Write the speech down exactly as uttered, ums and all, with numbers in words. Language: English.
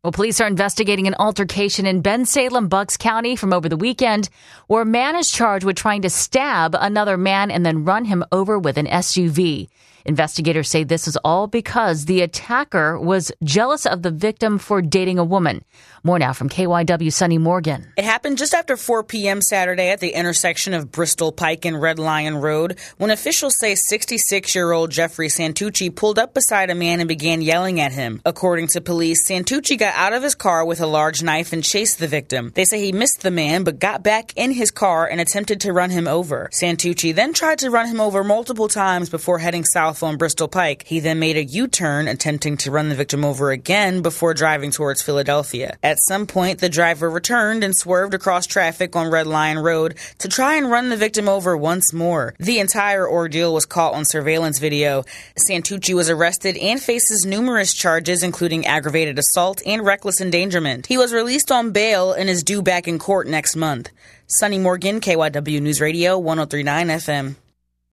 Well, police are investigating an altercation in Bensalem, Bucks County from over the weekend, where a man is charged with trying to stab another man and then run him over with an S U V. Investigators say this is all because the attacker was jealous of the victim for dating a woman. More now from K Y W Sunny Morgan. It happened just after four p.m. Saturday at the intersection of Bristol Pike and Red Lion Road when officials say sixty-six-year-old Jeffrey Santucci pulled up beside a man and began yelling at him. According to police, Santucci got out of his car with a large knife and chased the victim. They say he missed the man but got back in his car and attempted to run him over. Santucci then tried to run him over multiple times before heading south on Bristol Pike. He then made a U-turn, attempting to run the victim over again before driving towards Philadelphia. At some point, the driver returned and swerved across traffic on Red Lion Road to try and run the victim over once more. The entire ordeal was caught on surveillance video. Santucci was arrested and faces numerous charges, including aggravated assault and reckless endangerment. He was released on bail and is due back in court next month. Sunny Morgan, K Y W News Radio, one oh three point nine F M.